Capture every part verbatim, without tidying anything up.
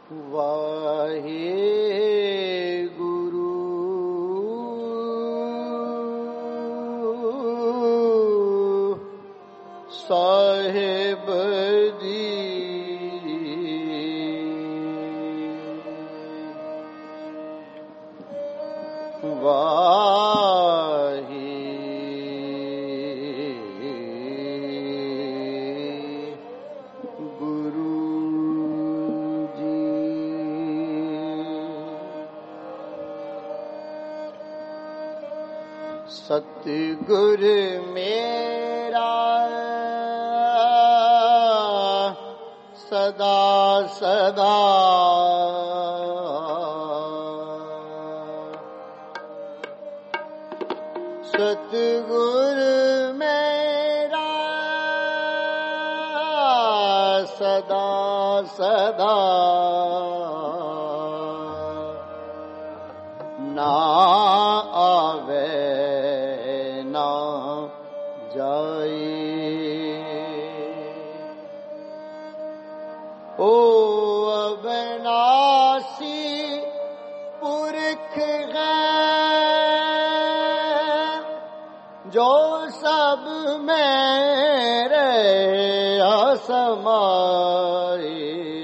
साहेब जी वाहे गुरु जी। सतगुर मेरा सदा सदा सतगुर मेरा सदा सदा ना आवे ना जाए। ओ अविनाशी पुरख है जो सब मेरे असमाए।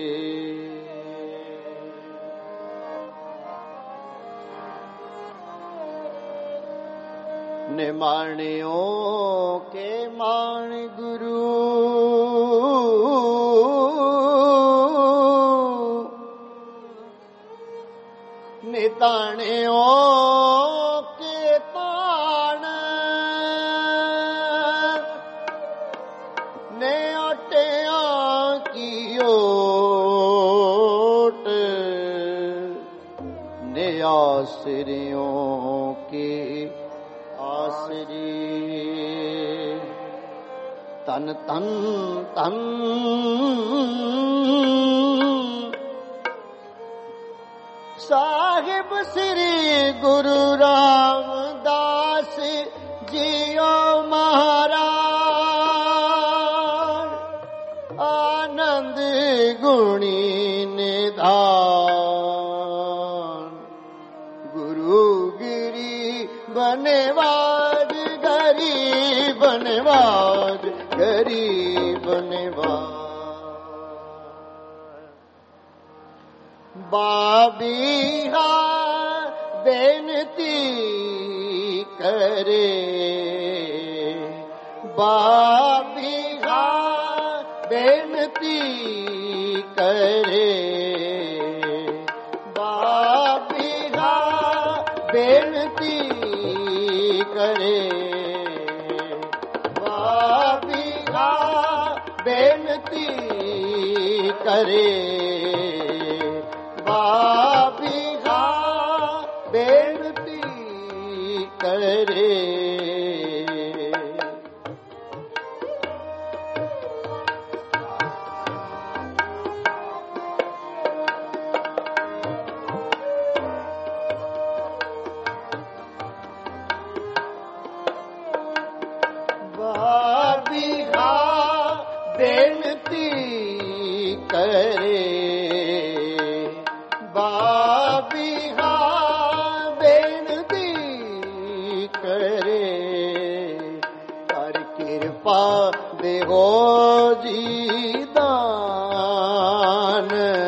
निमाणियों के मान गुरु निताणियों के ताण ने ओटियां की ओट ने आसरियों के आसरी। तन तन तन साहिब श्री गुरु रामदास जियो महाराज। आनंद गुणी निधान गुरु गिरी बनेवाद गरीब बनेवाद गरीब बनेवाद। बाबीहा बेनती करे बाबीहा बेनती करे बाबीहा बेनती करे बाबीहा बेनती करे बाबीहा बेनती करे। बाबीहा बेनती करे बाबीहा बेनती करे। कर कृपा देहो जी दान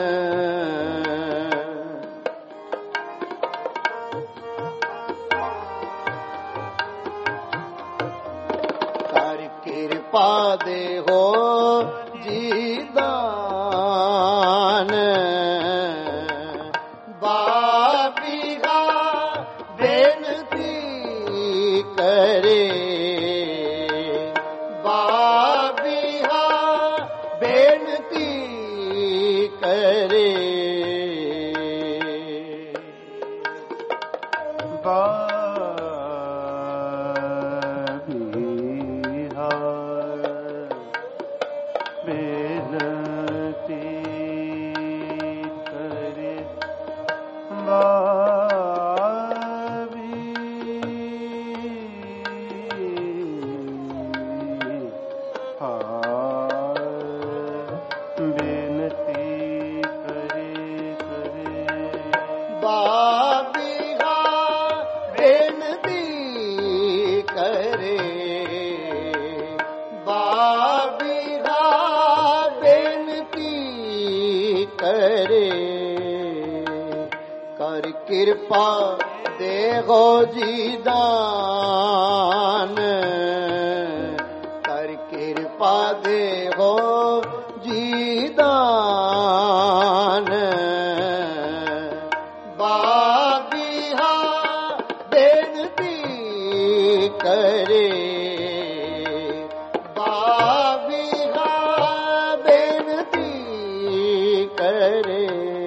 कर कृपा देहो जी दान। बाबीहा बेनती करे बाबीहा बेनती करे। बाबीहा बेनती करे बेनती करे ਬਾਬੀਹਾ ਬੇਨਤੀ ਕਰੇ, ਬਾਬੀਹਾ ਬੇਨਤੀ ਕਰੇ। ਕਰ ਕਿਰਪਾ ਦੇਹੋ ਜੀ ਦਾਨ, ਕਰ ਕਿਰਪਾ ਦੇਹੋ ਜੀ ਦਾਨ। ਬਾਬੀਹਾ ਬੇਨਤੀ ਕਰੇ, ਬਾਬੀਹਾ ਬੇਨਤੀ ਕਰੇ।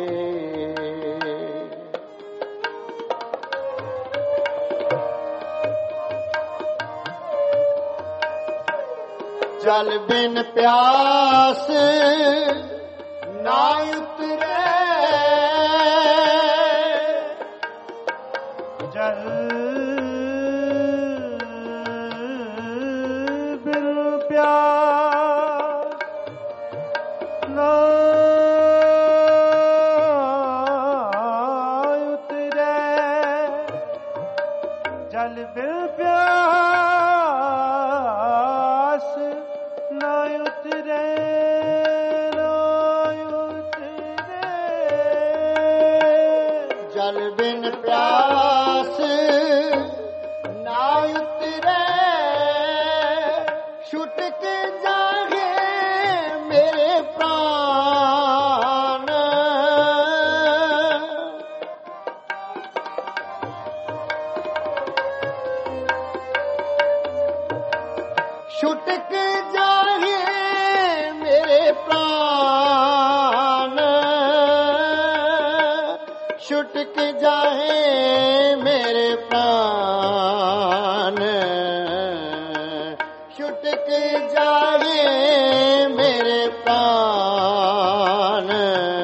ਜਲ ਬਿਨ ਪਿਆਸ ਨਾ ਉਤਰੇ, ਜਲ ਬਿਨ ਪਿਆਸ ਨਾ ਉਤਰੇ, ਜਲ ਬਿਨ ਪਿਆਸ ਨਾ ਉਤਰੇ, ਨਾ ਉਤਰੇ। ਜਲ ਬਿਨ ਪਿਆਸ ਨਾ ਉਤਰੇ, ਛੁੱਟ ਕੇ ਜਾਗੇ ਮੇਰੇ ਪ੍ਰਾਣ। ਛੁੱਟ ਕੇ ਜਾਗੇ ਮੇਰੇ ਪ੍ਰਾਣ, ਛੁੱਟ ਕੇ ਜਾਏ ਮੇਰੇ ਪ੍ਰਾਣ, ਛੁੱਟ ਕੇ ਜਾਏ ਮੇਰੇ ਪ੍ਰਾਣ।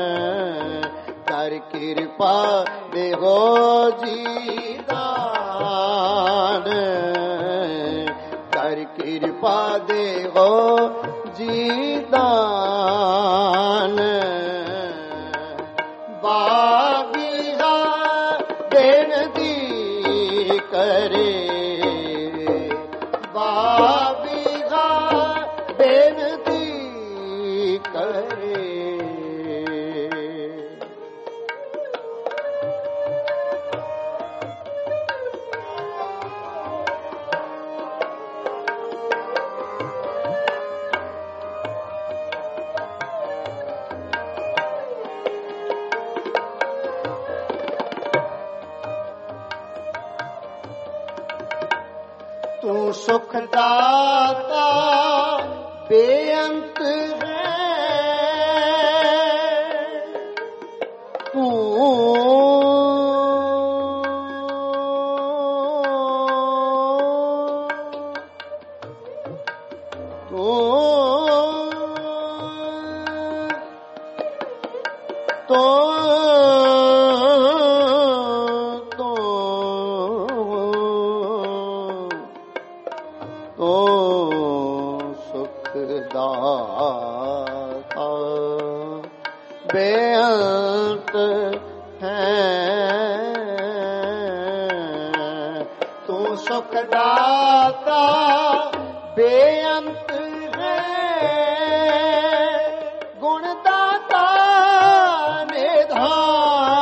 ਕਰ ਕਿਰਪਾ ਦੇਹੋ ਜੀ ਦਾਨ, ਕਰ ਕਿਰਪਾ ਦੇਹੋ ਜੀ ਦਾਨ। ਬਾਬੀਹਾ ਬੇਨਤੀ ਕਰੇ, ਬਾਬੀਹਾ ਬੇਨਤੀ ਕਰੇ। ਤੂੰ ਸੁਖ ਦਾਤਾ ਬੇਅੰਤ ਹੈ, ਤੂੰ ਤੂੰ ਦਾਤਾ ਬੇਅੰਤ ਹੈ, ਤੂੰ ਸੁਖ ਦਾਤਾ ਬੇਅੰਤ ਹੈ, ਗੁਣ ਦਾਤਾ ਨਿਧਾਨ।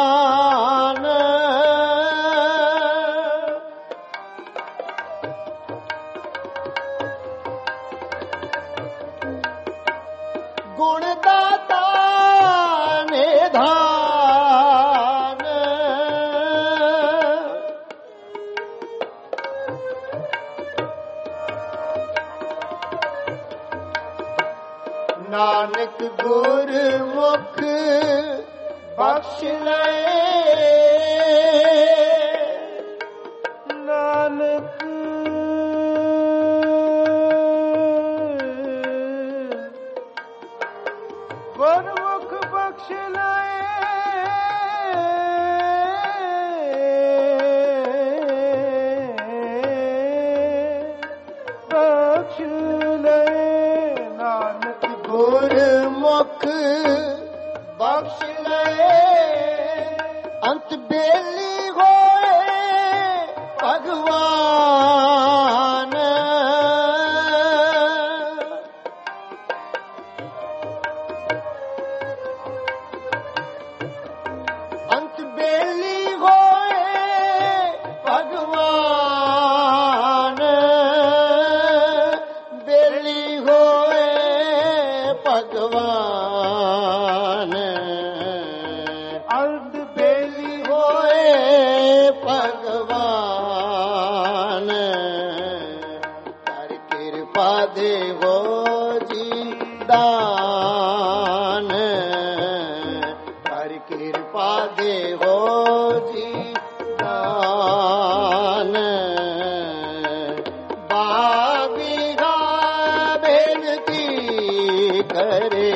ਗੁਣ ਦਾਤਾ ਨਿਧਾਨ। ਨਾਨਕ ਗੁਰਮੁਖ ਬਖਸ਼ ਲਏ, ਨਾਨਕ ਗੁਰਮੁਖ ਬਖਸ਼ ਲਏ, ਬਖਸ਼ ਲਏ। ਨਾਨਕ ਗੁਰਮੁਖ ਬਖਸ਼ ਲਏ, बेली होए भगवान अंत बेली होए भगवान बेली होए भगवान अर्ध बेली होए भगवान कर कृपा देवो जी दान कर कृपा देवो जी दान बाबीगा बेनती करे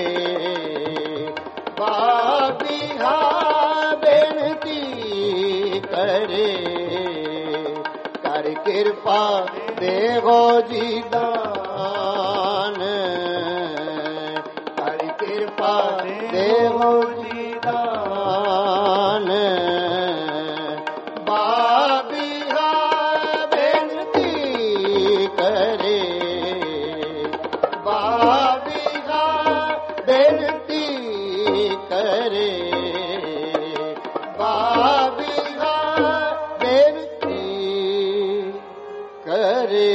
बाबीगा बेनती करे कर कृपा देवो जी दान कर कृपा देवो जी दान बाबीगा बेनती करे बाबीगा बेनती करे बाबीगा बेनती करे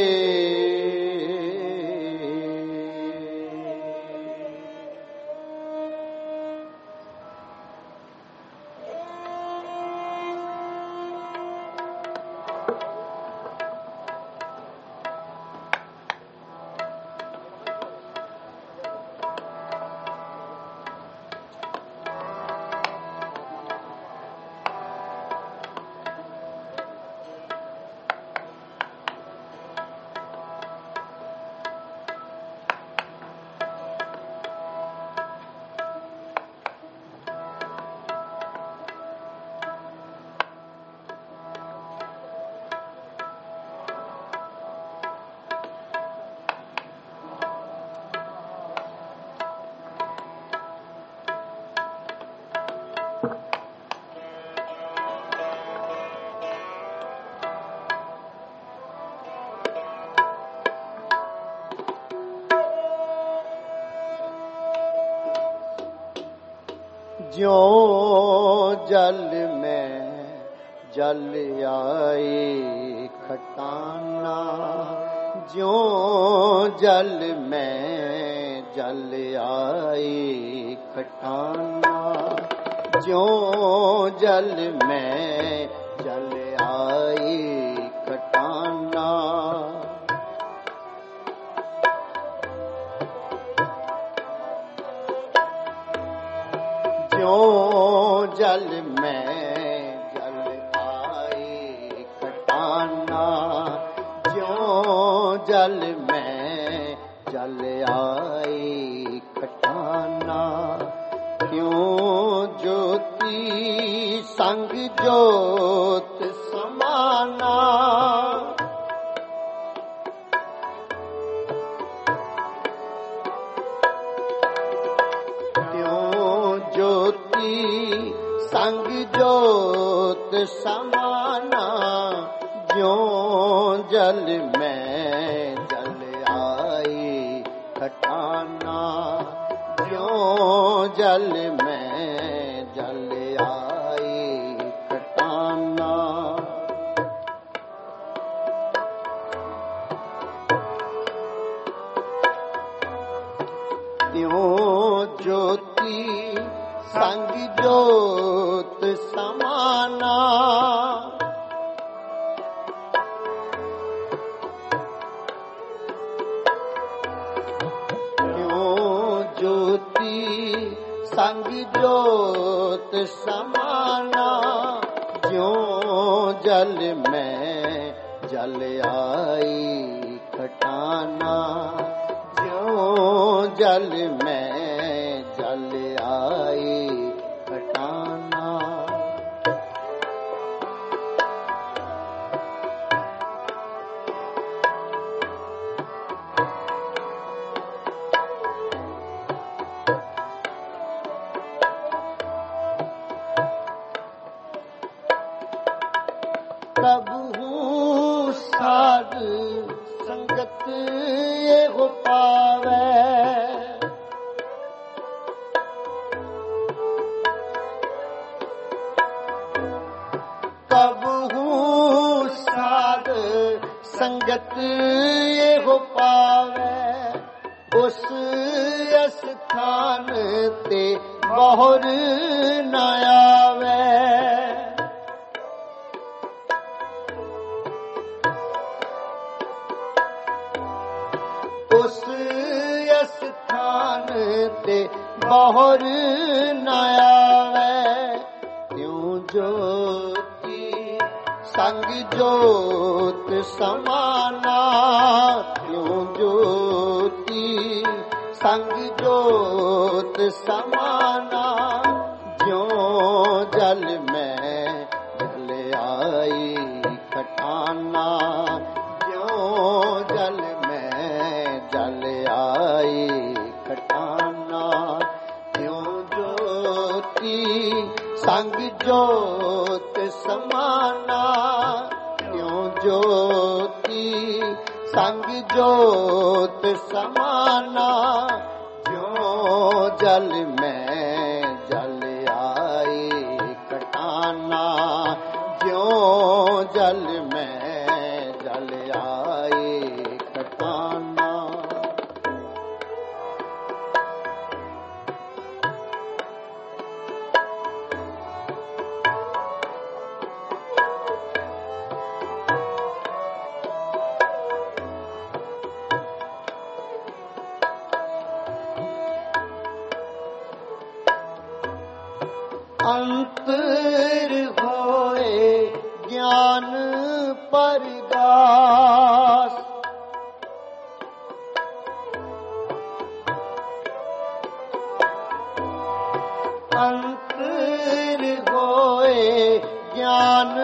ज्यों जल में जल आई खटाना ज्यों जल में जल आई खटाना ज्यों जल में जल आई खटाना ज्यों जल में जल आई खटाना ज्यों जल में जल आई खटाना क्यों ज्योति संग ज्योत समाना संग ज्योत समाना ज्यों जल में जल आई खटाना ज्यों जल में जल आई खटाना त्यों ज्योति संग ज्योत समाना क्यों ज्योति संग ज्योत समाना ज्यों जल में जल आई खटाना ज्यों जल में जल आई खटाना कबहू साध संगत ये हो पावे, कबहू साध संगत ये हो पावे, उस स्थान ते बहुर न आवे। उस स्थान ते बहुर न आवे, त्यों ज्योति संग जोत समाना, त्यों ज्योति संग जोत समाना, ज्यों जल में जल आई खटाना, ज्यों जल में जल आई खटाना, त्यों ज्योति संग जोत समाना, त्यों ज्योति संग जोत समाना, ज्यों जल में जल आई खटाना, ज्यों जल में जल आई खटाना। अंतर होए ज्ञान परगास, अंतर होए ज्ञान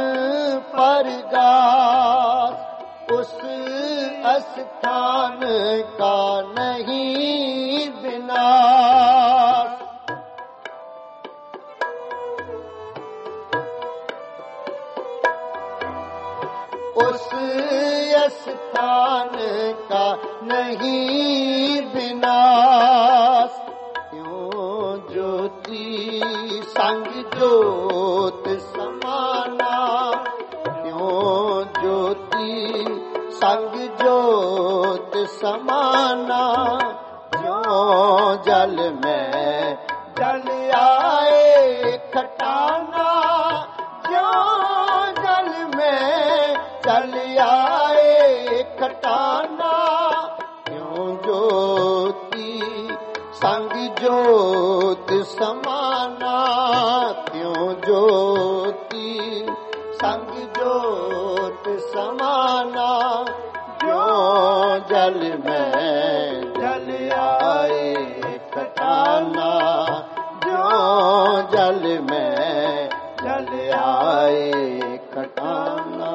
परगास, उस स्थान का नहीं विनाश। उस स्थान का नहीं विनाश, त्यों ज्योति संग जोत समाना, त्यों ज्योति संग जोत समाना, ज्यों जल में जल आए खटाना, ज्यों जल में जल आए खटाना, त्यों ज्योति संग जोत समाना, त्यों ज्योति संग जोत समाना, ज्यों जल में जल आए खटाना, ज्यों जल में जल आए खटाना।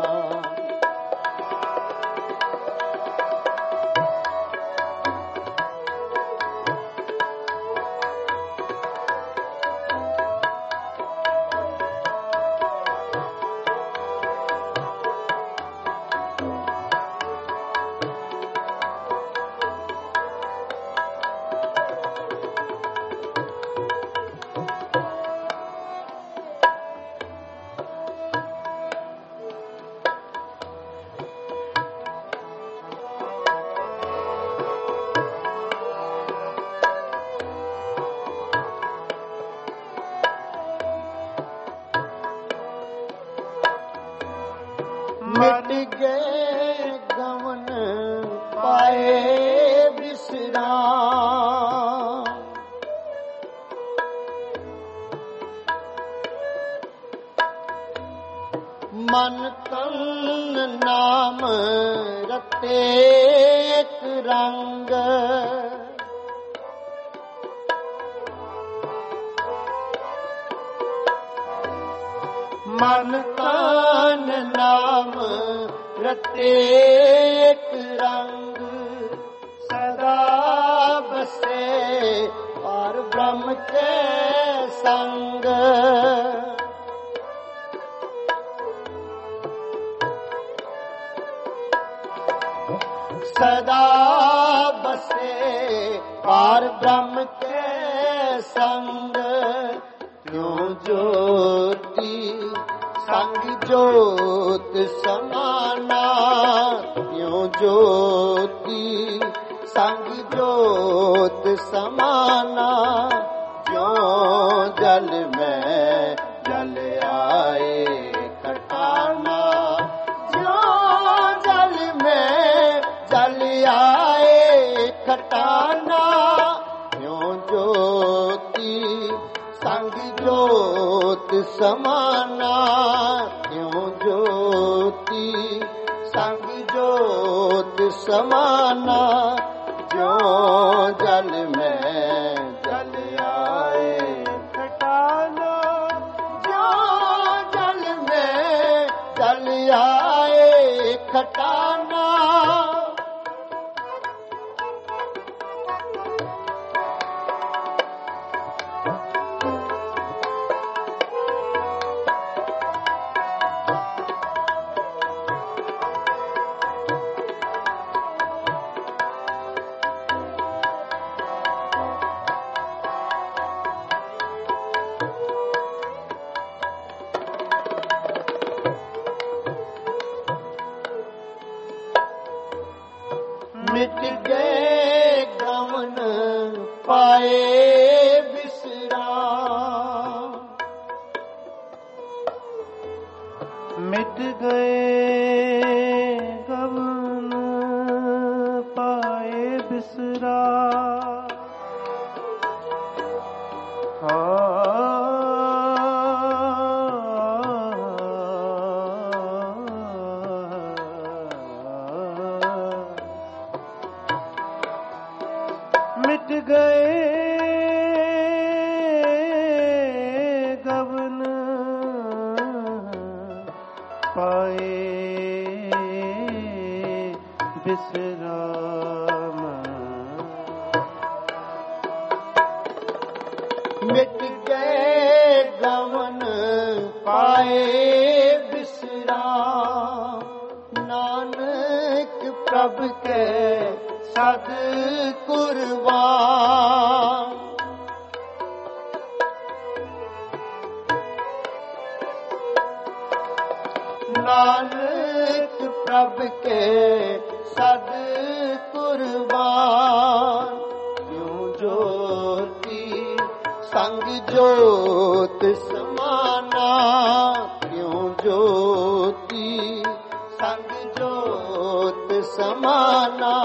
मिट गए गमन पाए विश्राम, मन तन नाम रते एक रंग, मन तन नाम रते एक रंग, सदा बसे पार ब्रह्म के संग। सदा बसे पार ब्रह्म के संग, त्यों ज्योति संग ज्योत समाना, त्यों ज्योति संग ज्योत समाना, ज्यों जल में जल आए खटाना, ज्यों जल में जल आए खटाना, त्यों ज्योति संग ज्योत समाना, त्यों ज्योति संग ज्योत समाना, ज्यों जल में जल आए खटाना, ज्यों जल में जल आए खटाना। मिट गए गमन पाए विश्राम, मिट गए गमन पाए विश्राम, मिट गए गबन पाए विश्राम, मिट गए गमन पाए विश्राम, नानक प्रभु के सद कुर्बान, नानक प्रभु के सद कुर्बान, त्यों ज्योति संग ज्योत समाना, त्यों ज्योति संग ज्योत समाना,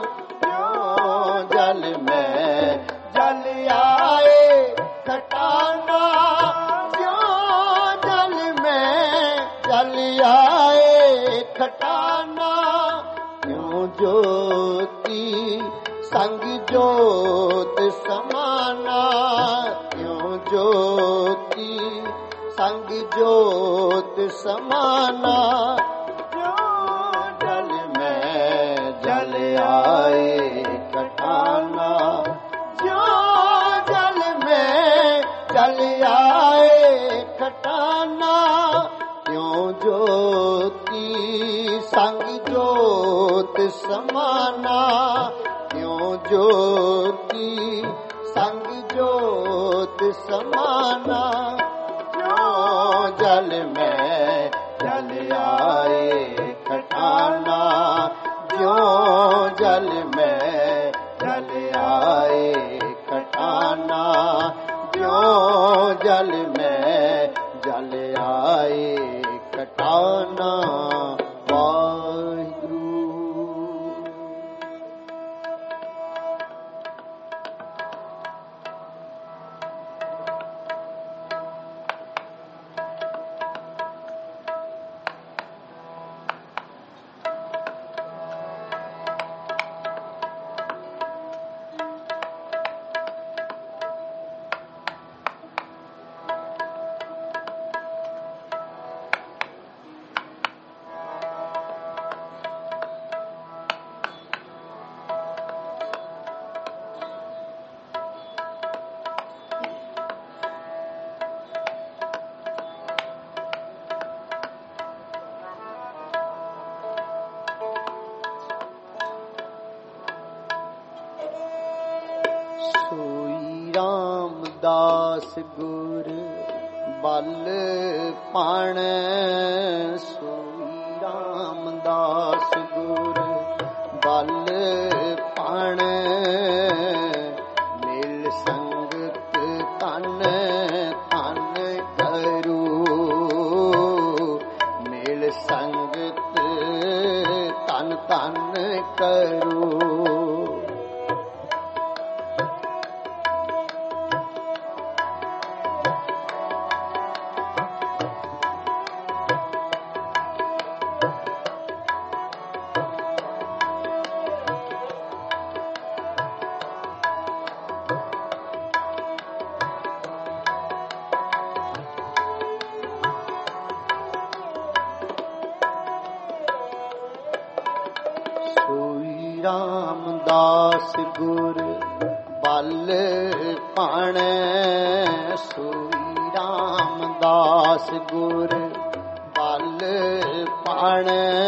जल में जल आए खटाना, ज्यों जल में जल आए खटाना, त्यों ज्योति संग ज्योत समाना, त्यों ज्योति संग ज्योत समाना, ज्यों जल में जल आए खटाना, ज्यों जल में जल आए खटाना, त्यों ज्योति संग ज्योत समाना, त्यों ज्योति संग ज्योत समाना, ज्यों जल में जल आए खटाना, ज्यों जल में जल आए खटाना, ज्यों जल में जल आए खटाना। वाहिगुरु। ਰਾਮਦਾਸ ਗੁਰ ਬਲ ਪਾਣ ਸੋਈ ਰਾਮਦਾਸ ਗੁਰ ਬਲ ਪਾਣ ਮਿਲ ਸੰਗਤ ਤਨ ਤਨ ਕਰੂ ਮਿਲ ਸੰਗਤ ਤਨ ਤਨ ਕਰੂ ਰਾਮਦਾਸ ਗੁਰ ਬਲ ਪਾਣ ਸੋਈ ਰਾਮਦਾਸ ਗੁਰ ਬਲ ਪਾਣ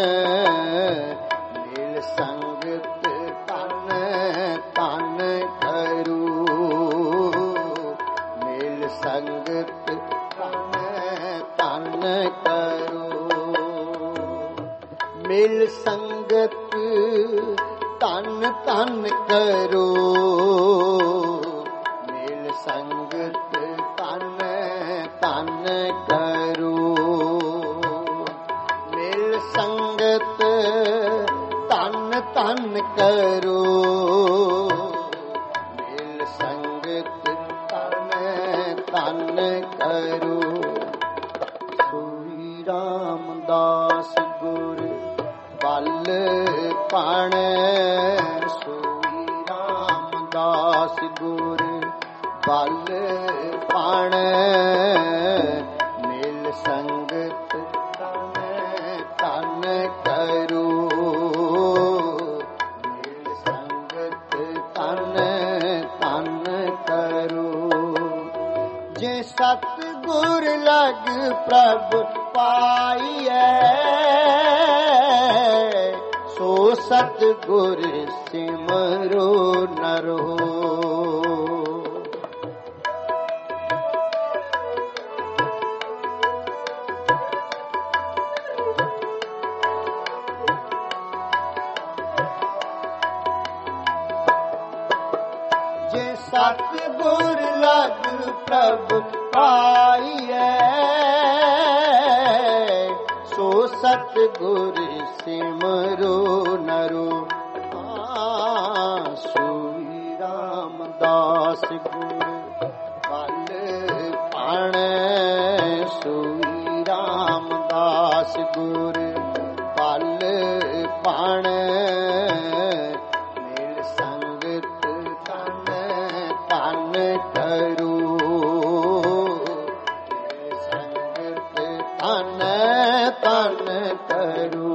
ਮਿਲ ਸੰਗਤ ਤਨ ਤਨ ਕਰੂ ਮਿਲ ਸੰਗਤ ਤਨ ਤਨ ਕਰੂ ਮਿਲ ਸੰਗਤ ਤਨ ਤਨ ਕਰੋ ਮਿਲ ਸੰਗਤ ਤਨ ਤਨ ਕਰੋ ਮਿਲ ਸੰਗਤ ਤਨ ਤਨ ਕਰੋ ਮਿਲ ਸੰਗਤ ਤਨ ਤਨ ਕਰੋ ਸੋਈ ਰਾਮਦਾਸ ਗੁਰ ਬਲ ਪਾਣ ਸੋਈ ਰਾਮਦਾਸ ਗੁਰ ਬਲ ਪਾਣ ਮਿਲ ਸੰਗਤ ਤਨ ਤਨ ਕਰੂ ਮਿਲ ਸੰਗਤ ਤਨ ਤਨ ਕਰੂ ਜੇ ਸਤ ਗੁਰ ਲਗ ਪ੍ਰਭ ਪਾਈਐ ਸੋ ਸਤ ਗੁਰ ਸਿਮਰੋ ਨਰੋ ਜੇ ਸਤ ਗੁਰ ਲਗ ਪ੍ਰਭ ਪਾਈਐ ਸੋ ਸਤ ਗੁਰ ਸਿਮਰੋ ਨਰੋ ਸੋਈ ਰਾਮਦਾਸ ਗੁਰ ਬਲ ਪਾਣ ਸੋਈ ਰਾਮਦਾਸ ਗੁਰ ਬਲ ਪਾਣ ਮਿਲ ਸੰਗਤ ਤਨ ਤਨ ਕਰੂ ਮਿਲ ਸੰਗਤ ਤਨ ਤਨ ਕਰੂ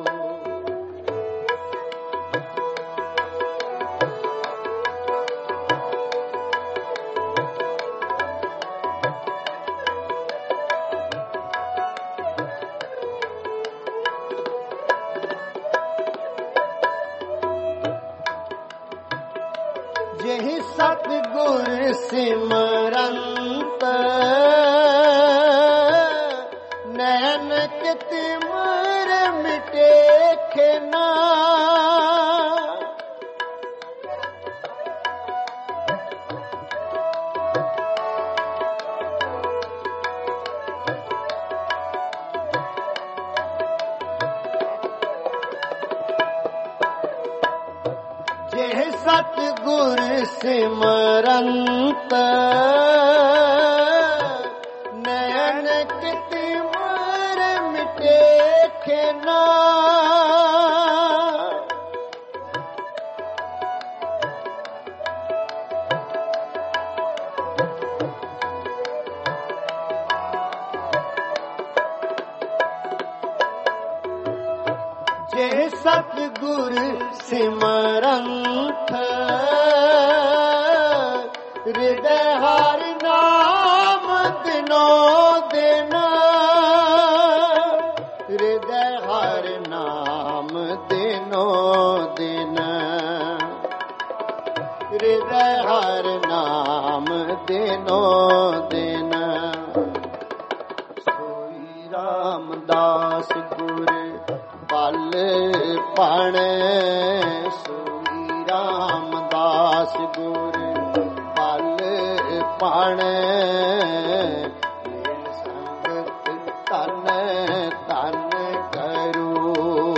ਜਿਹੀ ਸਤ ਗੁਰ ਸਿਮਰੰਤ ਨੈਨਕ ਤਿਮਰ ਮਿਟੇ ਖਿਨਾ ਜਿਹੀ ਸਤ ਗੁਰ ਸਿਮਰੰਤ ਨੈਨਕ ਤਿਮਰ ਮਿਟੇ ਖਿਨਾ ਜੇ ਸਤ ਗੁਰ ਸਿਮਰੰਤ ਹਿਰਦੈ ਹਰਿ ਨਾਮ ਦਿਨੋ ਦਿਨ ਹਿਰਦੈ ਹਰਿ ਨਾਮ ਦਿਨੋ ਦਿਨ ਹਿਰਦੈ ਹਰ ਨਾਮ ਦਿਨੋ ਦਿਨ। ਸੋਈ ਰਾਮਦਾਸ ਗੁਰ ਬਲ ਪਣ, ਸੋਈ ਰਾਮਦਾਸ ਗੁਰ ਬਲ ਪਣ। ਮਿਲ ਸੰਗਤ ਤਨ ਤਨ ਕਰੂ,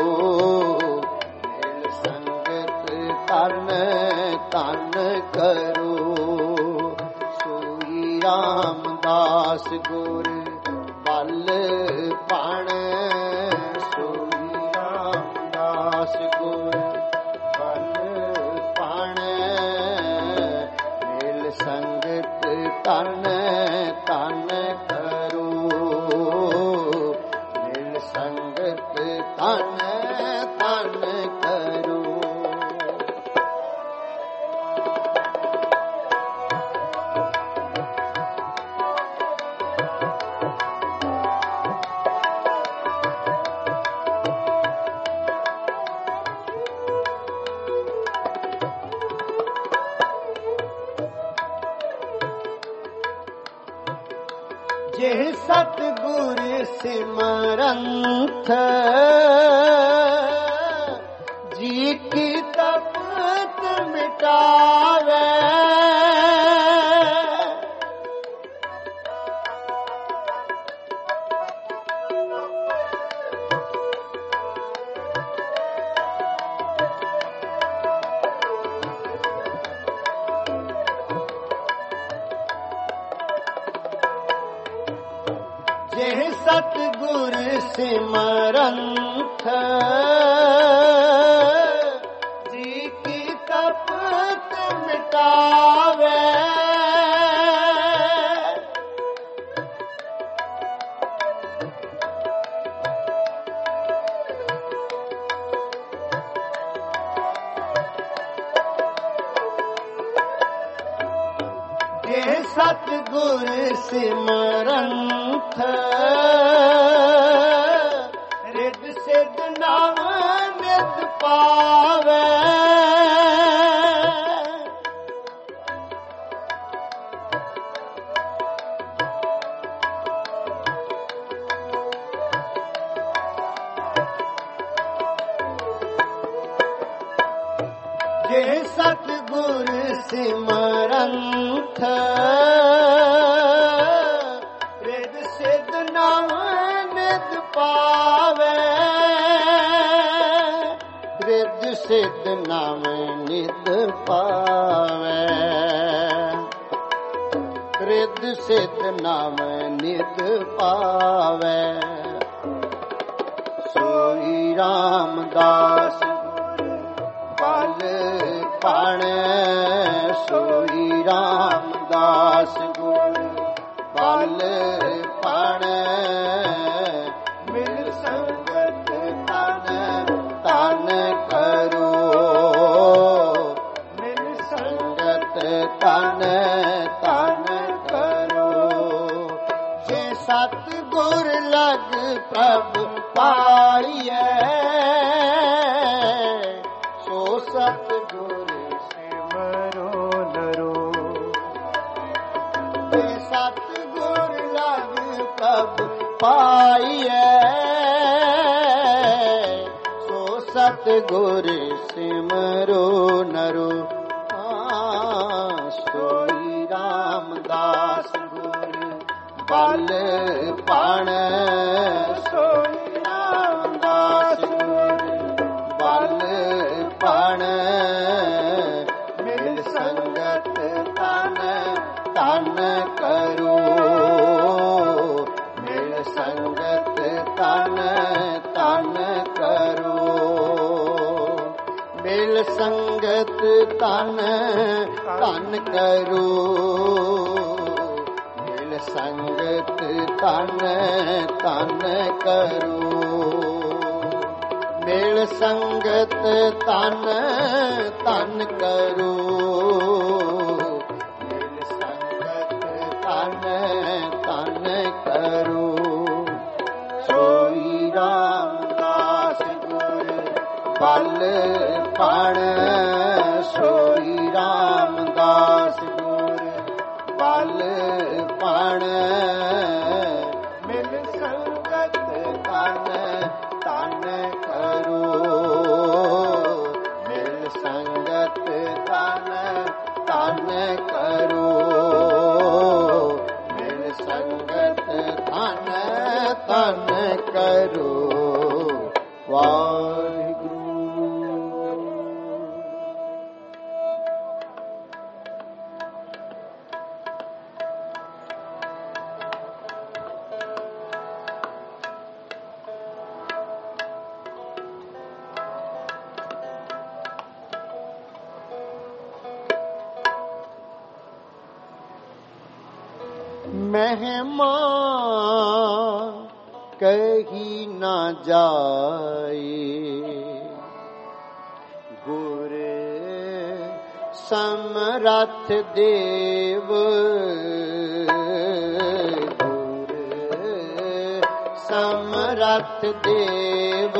ਮਿਲ ਸੰਗਤ ਤਨ ਤਨ ਕਰੂ। ਸੋਈ ਰਾਮਦਾਸ ਗੁਰ ਬਲ ਪਣ, ਸੋਈ ਰਾਮਦਾਸ ਗੁਰ ਬਲ ਪਣ। ਮਿਲ ਸੰਗਤ ਤਨ ਤਨ ਕਰੂ, ਮਿਲ ਸੰਗਤ ਤਨ ਤਨ ਕਰੂ। ਜੇ ਸਤਿਗੁਰ ਸਿਮਰੰਥ, ਜੀ ਕੀ ਤਪਤ ਮਿਟਾਵੇ। ਜੇ ਸਤਿਗੁਰ ਸਿਮਰੰਥ, ਜੀ ਕੀ ਤਪਤ ਮਿਟਾਵੇ। ਜੇ ਸਤਿਗੁਰ ਸਿਮਰੰਥ, ਰਿੱਧ ਸਿੱਧ ਨਾਮ ਨਿਤ ਪਾਵੇ। ਜੇ ਸਤਿਗੁਰ ਸਿਮਰੰਥ, ਰਿੱਧ ਸਿੱਧ ਨਾਮ ਨਿਤ ਪਾਵੇ। ਰਿੱਧ ਸਿੱਧ ਨਾਮ ਨਿਤ ਪਾਵੇ, ਰਿੱਧ ਸਿੱਧ ਨਾਮ ਨਿਤ ਪਾਵੇ। ਸੋਈ ਰਾਮਦਾਸ ਬਲ ਪਣ, ਸੋਈ ਰਾਮਦਾਸ ਗੁਰ ਬਲ ਪਣ। ਮਿਲ ਸੰਗਤ ਤਨ ਤਨ ਕਰੂ, ਮਿਲ ਸੰਗਤ ਤਨ ਤਨ ਕਰੂ। ਜੇ ਸਤਿਗੁਰ ਲਗ ਪ੍ਰਭ ਪਾਈਐ, ਸੋ ਸਤਿਗੁਰ ਸਿਮਰੋ ਨਰੋ। ਜੇ ਸਤਿਗੁਰ ਲਗ ਪ੍ਰਭ ਪਾਈਐ, ਸੋ ਸਤਿਗੁਰ ਸਿਮਰੋ ਨਰੋ। ਸੋਈ ਰਾਮਦਾਸ ਗੁਰ ਬਲ ਪਣ, ਸੋਈ ਰਾਮਦਾਸ ਗੁਰ ਬਲ ਪਣ। ਮਿਲ ਸੰਗਤ ਤਨ ਤਨ ਕਰੂ, ਮਿਲ ਸੰਗਤ ਤਨ ਤਨ ਕਰੂ। ਮਿਲ ਸੰਗਤ ਤਨ ਤਨ ਕਰੂ, ਮਿਲ ਸੰਗਤ ਤਨ ਤਨ ਕਰੂ। ਮਿਲ ਸੰਗਤ ਤਨ ਤਨ ਕਰੂ, ਮਿਲ ਸੰਗਤ ਤਨ ਤਨ ਕਰੂ। ਸੋਈ ਰਾਮਦਾਸ ਗੁਰ ਬਲ ਪਣ, ਸੋਈ ਰਾਮ ਪਣ ਮਿਲ ਸੰਗਤ ਤਨ ਤਨ ਕਰੋ ਮਿਲ ਸੰਗਤ ਤਨ ਤਨ ਕਰੋ ਮਿਲ ਸੰਗਤ ਤਨ ਤਨ ਕਰੋ ਵਾਹਿਗੁਰੂ। ਮਹਿਮਾ ਕਹੀ ਨਾ ਜਾਏ ਗੁਰ ਸਮਰੱਥ ਦੇਵ ਗੁਰ ਸਮਰੱਥ ਦੇਵ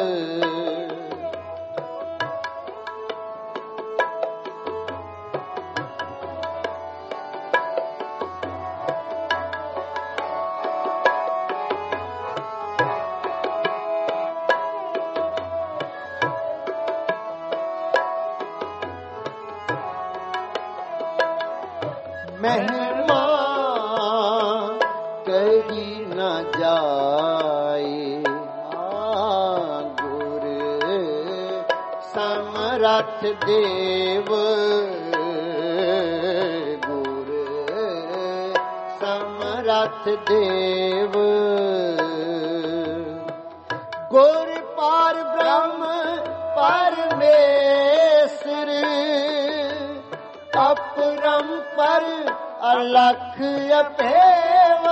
ਮਹਿਮਾ ਕਹੀ ਨਾ ਜਾਏ ਆ ਗੁਰ ਸਮਰੱਥ ਦੇਵ ਗੁਰ ਸਮਰੱਥ ਦੇਵ ਗੁਰ ਪਾਰ ਬ੍ਰਹਮ ਪਰਮੇਸ਼ਰ ਅਪਰੰਪਰ ਅਲਖ ਅਪੇਵ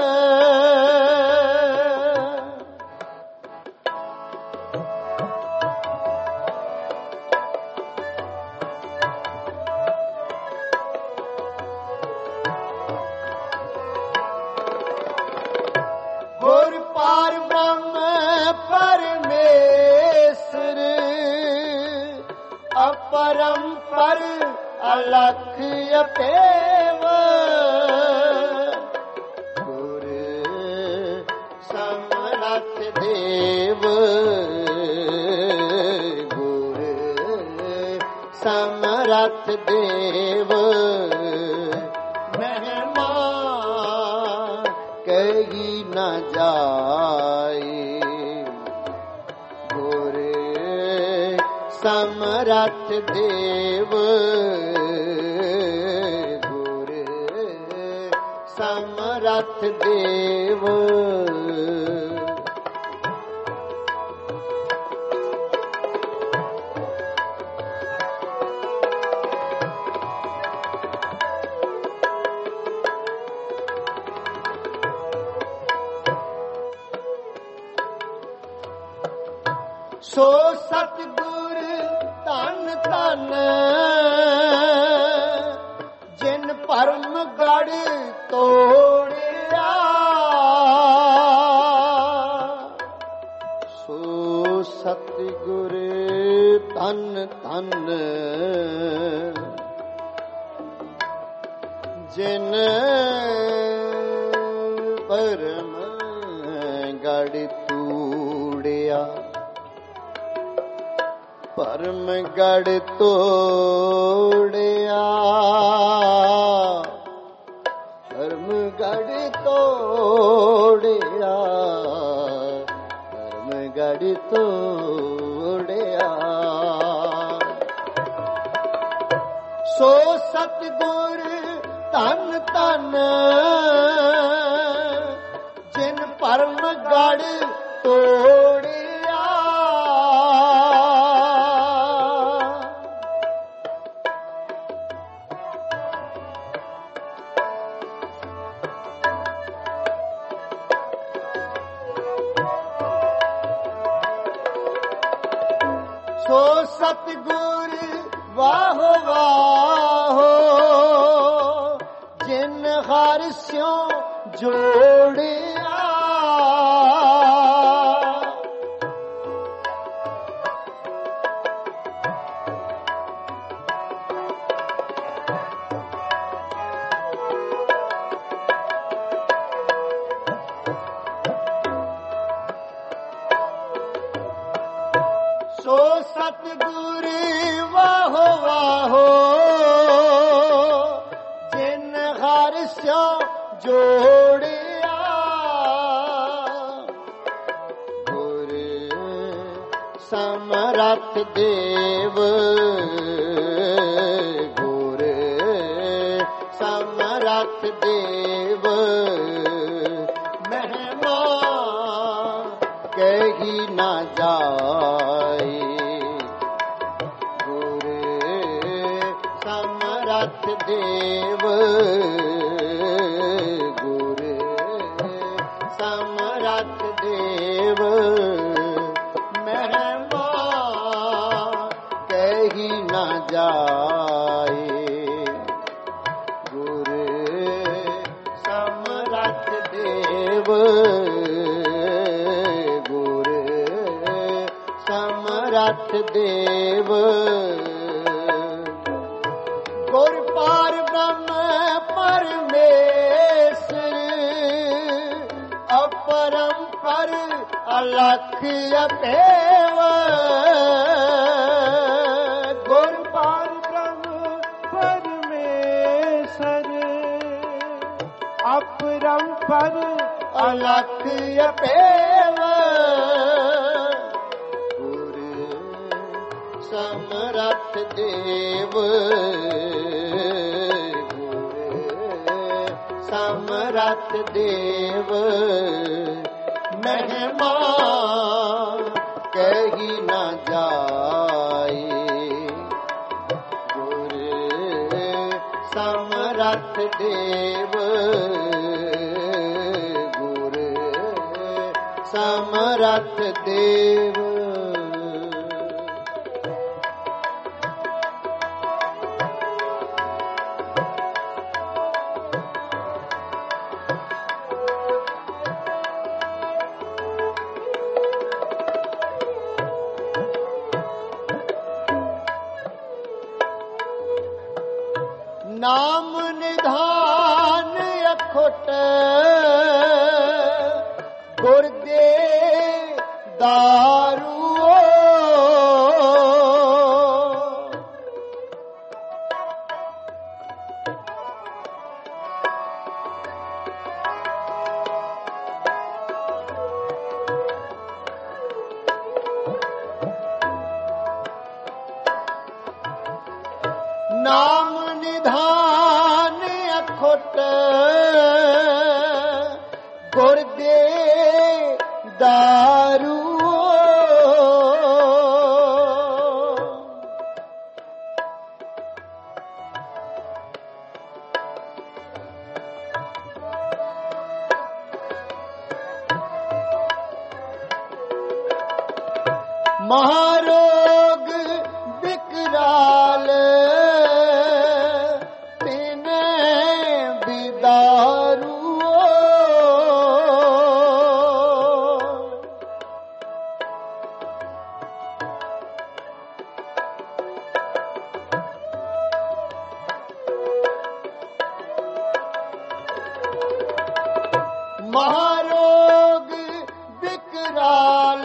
ਗੁਰ ਪਾਰ ਬ੍ਰਹਮ ਪਰਮੇਸ਼ਰ ਅਪਰੰਪਰ ਅਲਖ ਅਪੇਵ ਗੁਰ ਸਮਰੱਥ ਦੇਵ ਗੁਰ ਸਮਰੱਥ ਦੇਵ ਮਹਿਮਾ ਕਹੀ ਨਾ ਜਾਏ ਗੁਰ ਸਮਰੱਥ ਦੇਵ ਗੁਰ ਸਮਰੱਥ ਦੇਵ ਸੋ ਸਤਿਗੁਰ ਧੰਨ ਧੰਨ ਜਿਨ ਭਰਮ ਗੜ ਤੋੜਿਆ ਸੋ ਸਤਿਗੁਰ ਧੰਨ ਧੰਨ ਜਿਨ ਭਰਮ ਗੜ ਤੋੜਿਆ ਭਰਮ ਗੜ ਤੋੜਿਆ ਭਰਮ ਗੜ ਤੋੜਿਆ ਭਰਮ ਗੜ ਤੋੜਿਆ ਸੋ ਸਤਿਗੁਰ ਧੰਨ ਧੰਨ ਜਿਨ ਭਰਮ ਗੜ ਤੋੜਿਆ ਸੋ ਸਤਿਗੁਰ ਵਾਹ ਵਾਹ ਜਿਨ ਹਰਿ ਸਿਉ ਜੋੜਿਆ ਸੋ ਸਤਿਗੁਰ ਵਾਹੋ ਵਾਹੋ ਜਿਨ ਹਰਿ ਸਿਉ ਜੋੜਿਆ ਗੁਰ ਸਮਰੱਥ ਦੇਵ ਗੁਰ ਸਮਰੱਥ ਦੇਵ ਮਹਿਮਾ ਕਹੀ ਨਾ ਜਾਏ ਗੁਰ ਸਮਰੱਥ ਦੇਵ ਗੁਰ ਸਮਰੱਥ ਦੇਵ ਮਹਿਮਾ ਕਹੀ ਨਾ ਜਾਏ ਗੁਰ ਸਮਰੱਥ ਦੇਵ ਗੁਰ ਸਮਰੱਥ ਦੇਵ ਗੁਰ ਪਾਰ ਬ੍ਰਹਮ ਪਰਮੇਸ਼ਰ ਅਪਰੰਪਰ ਅਲਖ ਅਭੇਵ ਗੁਰ ਪਾਰ ਬ੍ਰਹਮ ਪਰਮੇਸ਼ਰ ਅਪਰੰਪਰ ਅਲਖ ਅਭੇਵ ਗੁਰ ਸਮਰੱਥ ਦੇਵ ਗੁਰ ਸਮਰੱਥ ਦੇਵ ਮਹਿਮਾ ਕਹੀ ਨਾ ਜਾਏ ਗੁਰ ਸਮਰੱਥ ਦੇਵ ਗੁਰ ਸਮਰੱਥ ਦੇਵ ਨਾਮ ਨਿਧਾਨ ਅਖੁੱਟ ਗੁਰ ਦੇ ਦਾਰੂ ਨਾਮ ਨਿਧਾਨ ਅਖੁੱਟ ਗੁਰ ਦੇ ਦਾਰੂ ਮਹਾਰੋਗ ਵਿਕਰਾਲ ਮਹਾਰੋਗ ਵਿਕਰਾਲ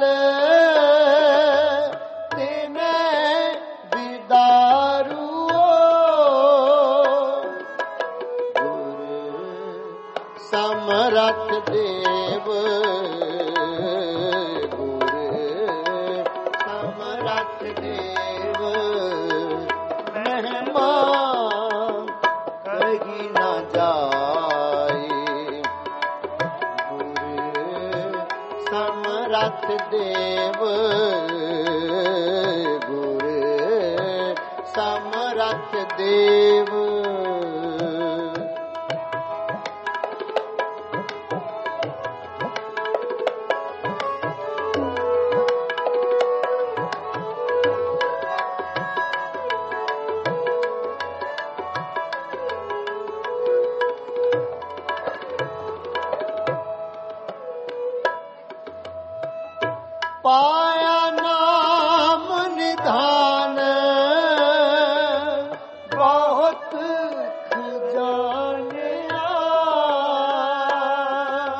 ਤਿਨੇ ਵਿਦਾਰੂ ਗੁਰ ਸਮਰੱਥ ਦੇਵ ਗੁਰ ਸਮਰੱਥ ਦੇਵ ਮਹਿਮਾ ਕਹੀ ਨਾ ਜਾਏ ਸਮਰੱਥ ਦੇਵ ਗੁਰ ਸਮਰੱਥ ਦੇਵ ਪਾਇਆ ਨਾਮ ਨਿਧਾਨ ਬਹੁਤ ਖਜ਼ਾਨਿਆ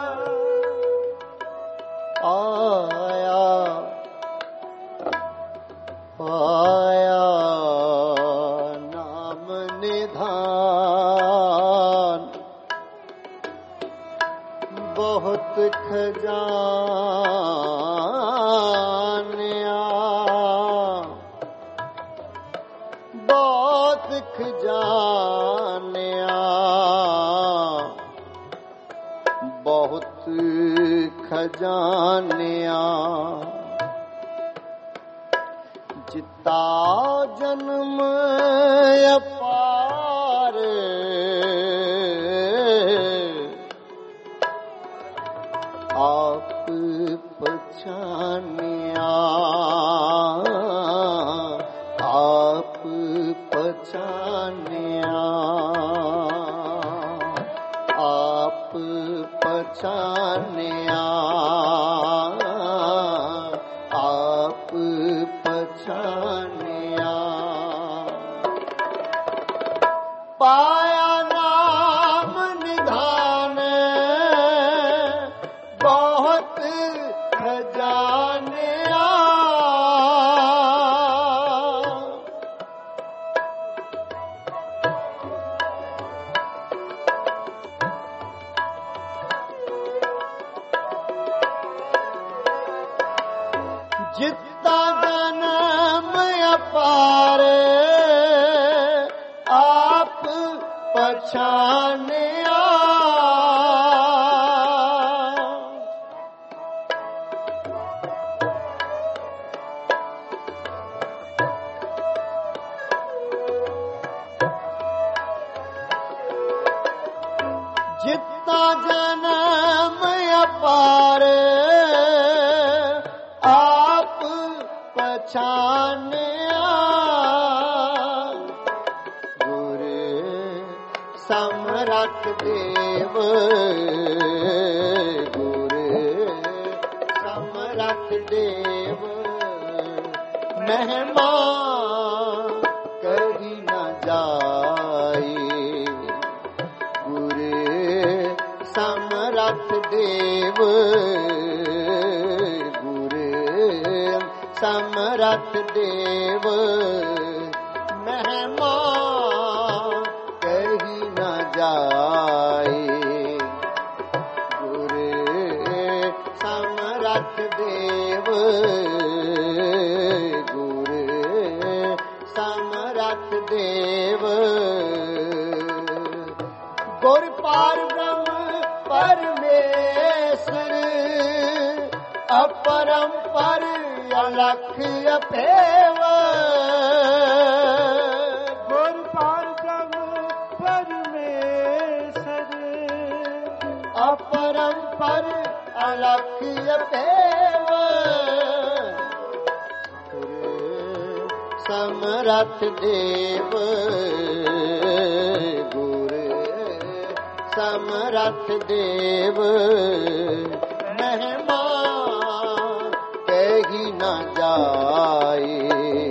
ਆਇਆ ਪਾਇਆ ਨਾਮ ਨਿਧਾਨ, ਬਹੁਤ ਖਜ਼ਾਨਿਆ ਬਹੁਤ ਖਜ਼ਾਨਿਆ ਬਹੁਤ ਖਜ਼ਾਨਿਆ, ਜਿਤਾ ਜਨਮ ਅਪਾਰ ਆਪ ਪਛਾਨਿਆ ਆਪ ਪਛਾਨਿਆ ਆਪ ਪਛਾਨਿਆ ਆਪ ਪਛਾਨਿਆ, ਪਾਇਆ ਨਾਮ ਨਿਧਾਨ ਬਹੁਤ ਖਜ਼ਾਨਿਆ, ਜਿੱਤਾ ਜਨਮ ਅਪਾਰ ਆਪ ਪਛਾਨਿਆ, ਜਿੱਤਾ ਜਨਮ ਅਪਾਰ ਆਪ ਪਛਾਨਿਆ, ਗੁਰ ਸਮਰੱਥ ਦੇਵ ਗੁਰ ਸਮਰੱਥ ਦੇਵ, ਮਹਿਮਾ ਕਹੀ ਨਾ ਜਾਏ, ਗੁਰ ਸਮਰੱਥ ਦੇਵ ਗੁਰ ਸਮਰੱਥ ਦੇਵ, ਮਹਿਮਾ ਕਹੀ ਨਾ ਜਾਏ, ਗੁਰ ਸਮਰੱਥ ਦੇਵ ਗੁਰ ਸਮਰੱਥ ਦੇਵ, ਗੁਰ ਪਾਰ ਬ੍ਰਹਮ ਪਰਮੇਸ਼ਰ ਅਪਰੰਪਰ ਅਲਖ ਅਭੇਵ, ਗੁਰ ਪਾਰ ਬ੍ਰਹਮ ਪਰਮੇਸ਼ਰ ਅਪਰੰਪਰ ਅਲਖ ਅਭੇਵ, ਗੁਰ ਸਮਰੱਥ ਦੇਵ ਗੁਰ ਸਮਰੱਥ ਦੇਵ, ਮਹਿਮਾ ਕਹੀ ਨਾ ਜਾਏ,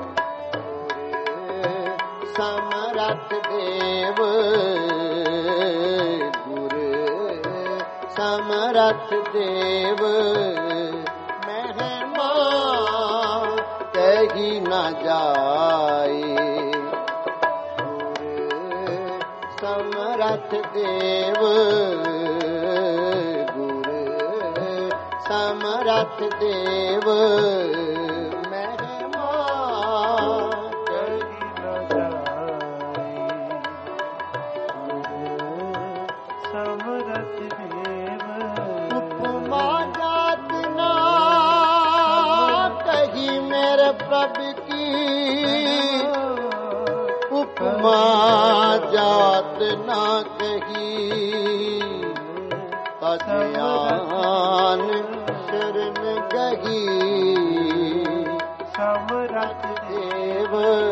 ਸਮਰੱਥ ਦੇਵ ਗੁਰ ਸਮਰੱਥ ਦੇਵ, ਮਹਿਮਾ ਕਹੀ ਨਾ ਜਾਏ, ਗੁਰ ਸਮਰੱਥ ਦੇਵ ਗੁਰ ਸਮਰੱਥ ਦੇਵ, ਮਹਿਮਾ ਕਹੀ ਨਾ ਜਾਏ, ਗੁਰ ਸਮਰੱਥ ਦੇਵ, ਉਪਮਾ ਜਾਤ ਨਾ ਕਹੀ ਮੇਰੇ ਪ੍ਰਭ ਕੀ, ਉਪਮਾ ਜਾਤ ਨਾ ਕਹੀ, ਤਜਿਆਨ ਸ਼ਰਨ ਗਹੀ, ਸਮਰੱਥ ਦੇਵ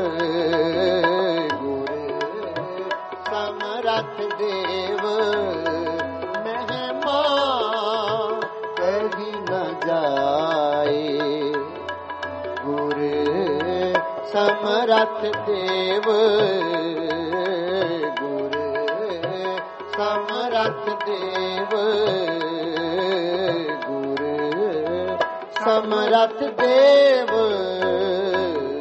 ਗੁਰ ਸਮਰੱਥ ਦੇਵ, ਮਹਿਮਾ ਕਹੀ ਨਾ ਜਾਏ, ਗੁਰ ਸਮਰੱਥ ਦੇਵ ਗੁਰ ਸਮਰੱਥ ਦੇਵ ਗੁਰ ਸਮਰੱਥ ਦੇਵ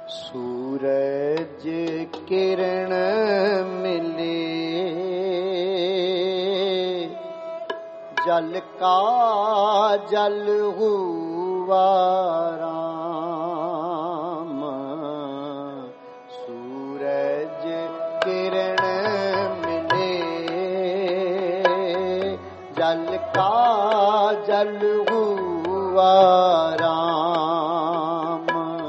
सूरज किरण मिले जल का जल हुआ राम। सूरज किरण मिले जल का जल हुआ राम।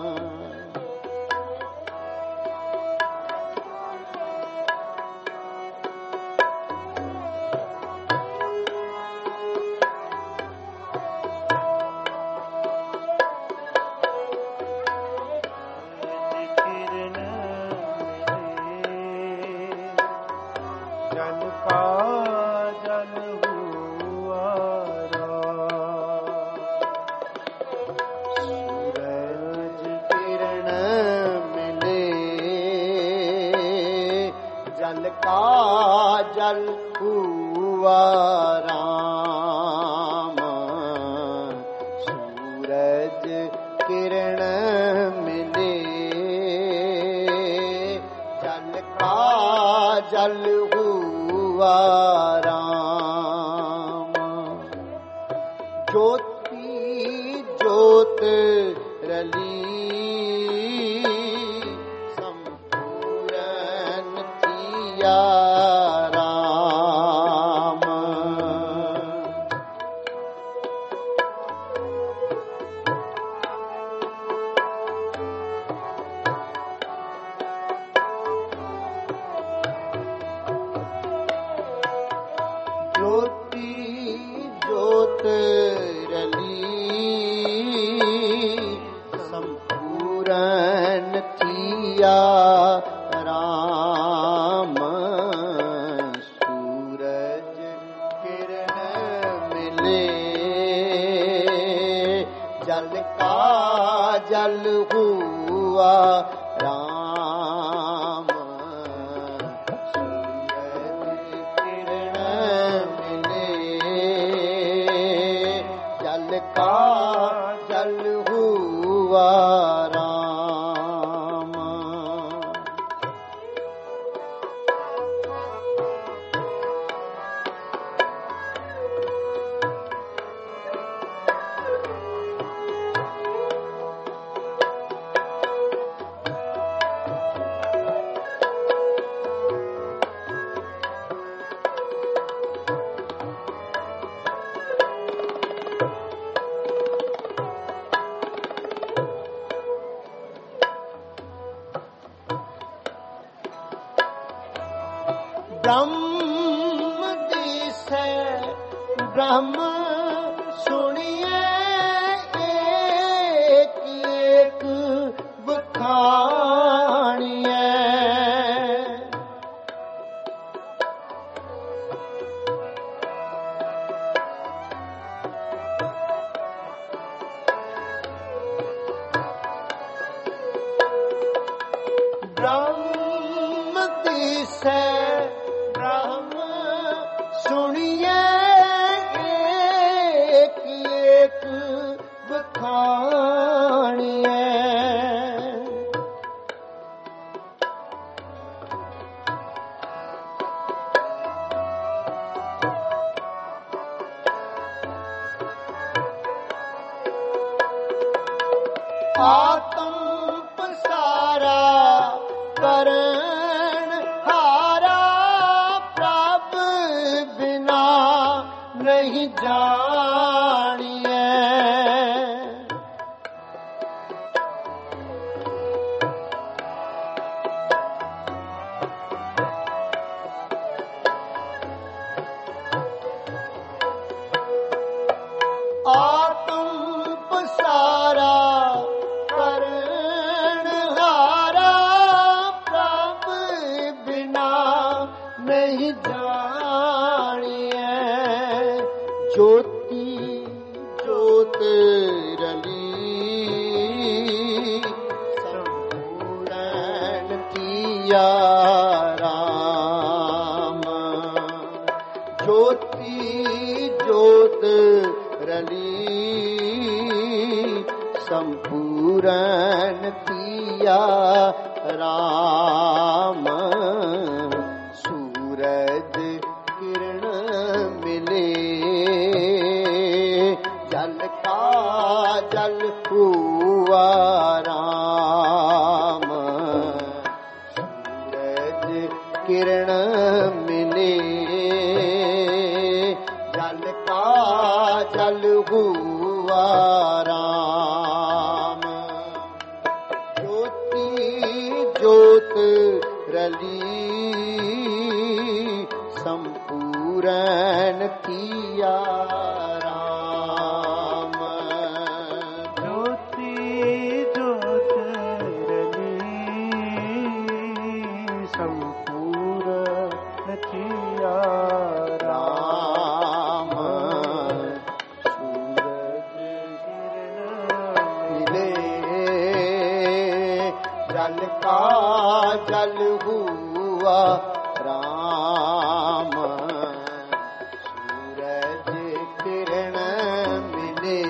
जल हुआ राम। सूरज किरण मिले जल का जल हुआ राम। ज्योति ज्योत रली संपूर्ण थिया राम। सूरज किरण मिले जल का जल हुआ राम। सूरज किरण मिले जल का जल हुआ राम। ब्रह्म दिसे ब्रह्म सुनिए एक एक बखानिए। ब्रह्म दिसे सुनिए एक एक बखानिए। आत्म पसारा करण हारा प्रभ बिना नहीं जानिए। आत्म पसारा करण हारा प्रभ बिना नहीं जानिए। ज्योति ज्योत रली संपूर्ण थिया राम। ज्योति ज्योत रली संपूर्ण संपूर्ण किया राम। सूरज किरण मिले जल का जल हुआ राम। सूरज किरण मिले जल का जल हुआ राम। ज्योति ज्योत रली संपूर्ण किया राम। ज्योति ज्योत रली संपूर्ण किया राम। सूरज मिले जल का जल हुआ राम। सूरज किरण मिले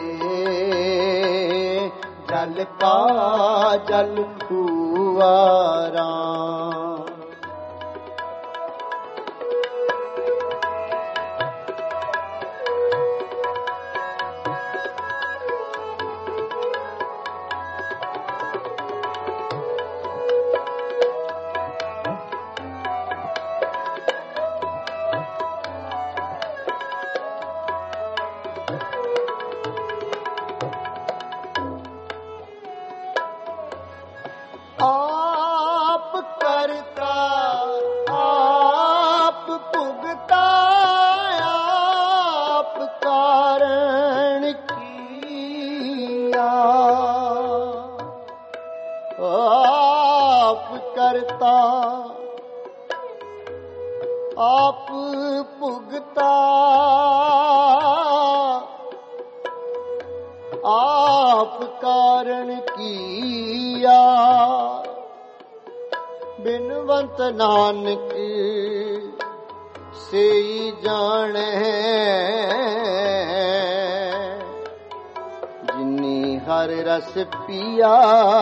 जल का जल हुआ राम। आप करता आप भुगता आप कारण किया। आप करता आप भुगता आप कारण किया। बिनवंत नानक से जाने जिन्नी हर रस पिया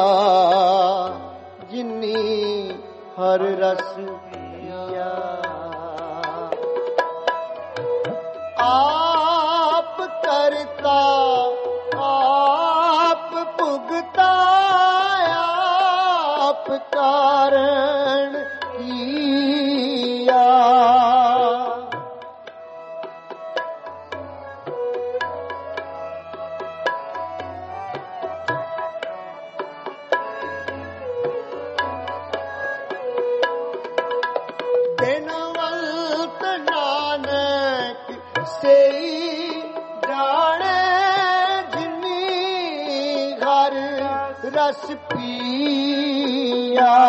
जिन्नी हर रस पिया। आप करता आप भुगता आप कारण किया। बिनवंत नानक से जाने जिन्नी हर रस पिया।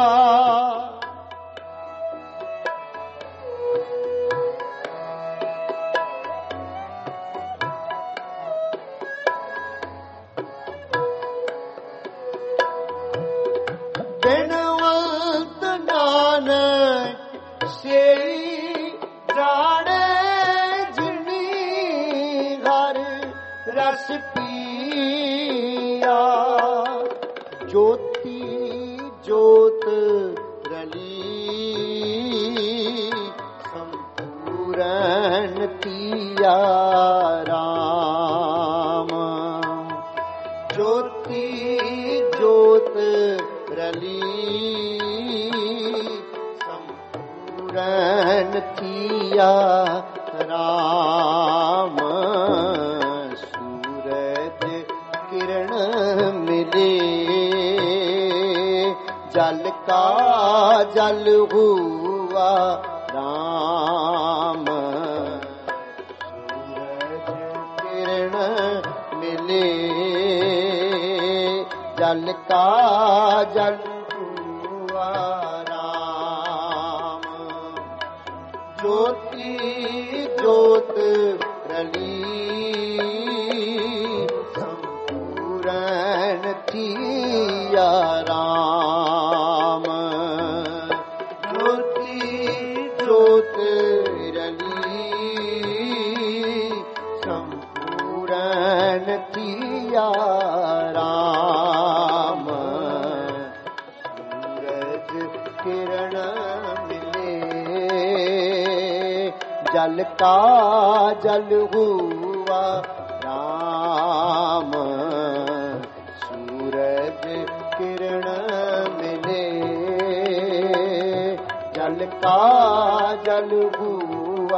बिनवंत नानक से जाने जिन्नी हर रस पिया। ज्योति ज्योत रली संपूर्ण किया राम। ज्योति ज्योत रली संपूर्ण किया राम। सूरज किरण मिले जल का जल हुआ राम। सूरज किरण मिले जल का जल हुआ राम। ज्योति ज्योत रली संपूर्ण किया राम। ज्योति ज्योत रली संपूर्ण किया राम। जल का जल हुआ राम, सूरज किरण मिले, जल का जल हुआ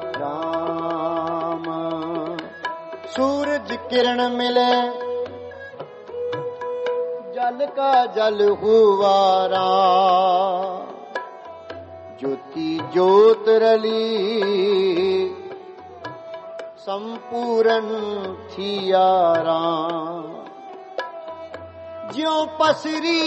राम। सूरज किरण मिले, जल का जल हुआ राम। ज्योति ज्योत रली, संपूर्ण थिया राम। ज्यों पसरी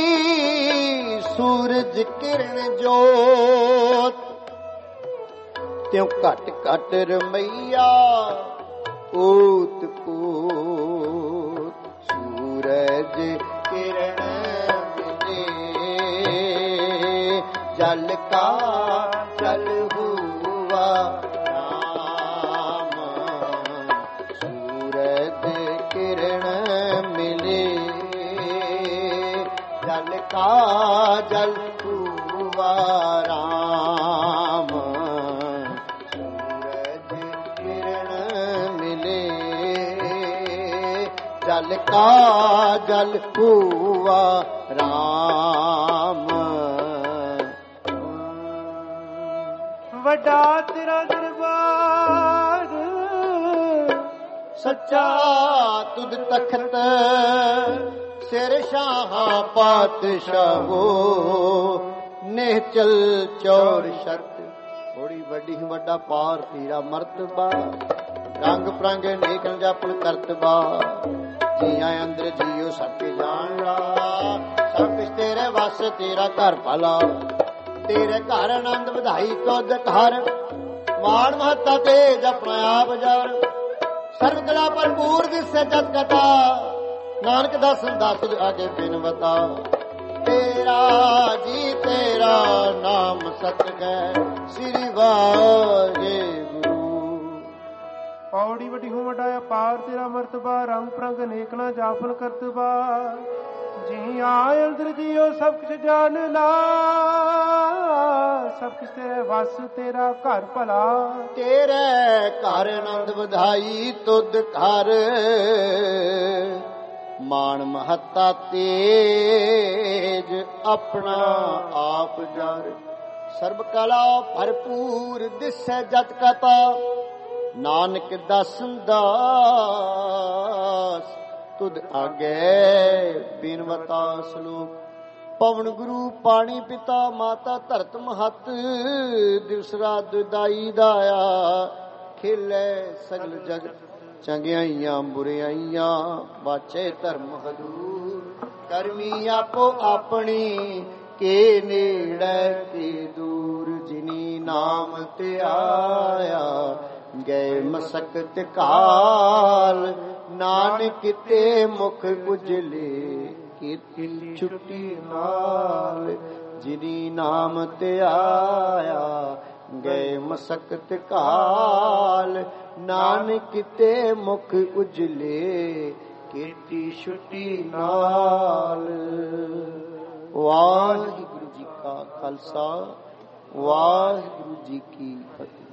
सूरज किरण जोत, त्यों घट घट रमैया ओत पोत। सूरज किरण मिले, जल का जल हुआ राम। सूरज किरण मिले, जल का जल हुआ राम। सूरज किरण मिले, जल का जल हुआ राम। ਵੱਡਾ ਤੇਰਾ ਦਰਬਾਰ, ਸੱਚਾ ਤੁਧ ਤਖਤ, ਸਿਰ ਸ਼ਾਹ ਪਾਤਸ਼ਾਹੋ, ਨਿਹਚਲ ਚੌਰ ਸ਼ਰਤ। ਬੜੀ ਵੱਡੀ ਵੱਡਾ ਪਾਰ ਤੇਰਾ ਮਰਤਬਾ, ਰੰਗ ਪ੍ਰੰਗ ਨੇਕ ਜਾਪਲ ਕਰਤਬਾ। ਜੀਆਂ ਅੰਦਰ ਜੀਓ ਸਭ ਕੇ ਜਾਣ ਲਾ, ਸਭ ਕੁਛ ਤੇਰੇ ਵਸ ਤੇਰਾ ਘਰ ਭਲਾ। ਤੇਰੇ ਘਰ ਆਨੰਦ ਵਧਾਈ ਤੁਧ ਘਰ, ਮਾਣ ਮਹੱਤਾ ਤੇਜ ਆਪਣਾ ਆਪ ਜਰ। ਸਰਬ ਕਲਾ ਭਰਪੂਰ ਦਿਸੇ ਜਤ ਕਥਾ, ਨਾਨਕ ਦਾਸਨ ਦਾਸ ਆਗੇ ਬਿਨਵਤਾ। ਤੇਰਾ ਜੀ ਤੇਰਾ ਨਾਮ ਸਤ ਹੈ, ਸ੍ਰੀ ਵਾਹਿਗੁਰੂ। ਪੌੜੀ ਵੱਡੀ ਹੋ ਵੱਡਾ ਅਪਾਰ ਤੇਰਾ ਮਰਤਬਾ, ਰੰਗ ਪ੍ਰੰਗ ਨੇਕ ਨਾ ਜਾਪਨ ਕਰਤਬਾ। ਜੀ ਆਇ ਅੰਦਰ ਜੀਓ ਸਭ ਕੁਛ ਜਾਣ ਲਾ, ਸਭ ਕੁਛ ਤੇਰੇ ਵਸ ਤੇਰਾ ਘਰ ਭਲਾ। ਤੇਰੇ ਘਰ ਆਨੰਦ ਵਧਾਈ ਤੁਧ ਘਰ, ਮਾਣ ਮਹੱਤਾ ਤੇਜ ਆਪਣਾ ਆਪ ਜਰ। ਸਰਬ ਕਲਾ ਭਰਪੂਰ ਦਿਸੈ ਜਤ ਕਥਾ, ਨਾਨਕ ਦਾਸਨ ਦਾਸ ਤੁਧ ਆਗੇ ਬਿਨਵਤਾ। ਸਲੋਕ। ਪਵਨ ਗੁਰੂ ਪਾਣੀ ਪਿਤਾ ਮਾਤਾ ਧਰਤ ਮਹਤ, ਦਿਵਸ ਰਾਤ ਦਾਈ ਦਾਇਆ। ਖੇਲੇ ਸਗਲ ਜਗਤ ਚੰਗਿਆਈਆਂ ਬੁਰਿਆਈਆਂ, ਬਾਚੇ ਧਰਮ ਹਦੂਰ। ਕਰਮੀ ਆਪੋ ਆਪਣੀ, ਕੇ ਨੇੜੇ ਕੇ ਦੂਰ। ਜਿਨੀ ਨਾਮ ਤੇ ਆਇਆ, ਗਏ ਮਸਕਤ ਕਾਲ। ਨਾਨਕ ਤੇ ਮੁਖ ਉਜਲੇ, ਕੀਤੀ ਛੁੱਟੀ ਨਾਲ। ਜਿਨੀ ਨਾਮ ਤੇ ਆਇਆ, ਗਏ ਮਸਕਤ ਕਾਲ। ਨਾਨਕ ਤੇ ਮੁਖ ਉਜਲੇ, ਕੀਤੀ ਛੁੱਟੀ ਨਾਲ। ਵਾਹਿਗੁਰੂ ਜੀ ਕਾ ਖਾਲਸਾ, ਵਾਹਿਗੁਰੂ ਜੀ ਕੀ ਫਤਿਹ।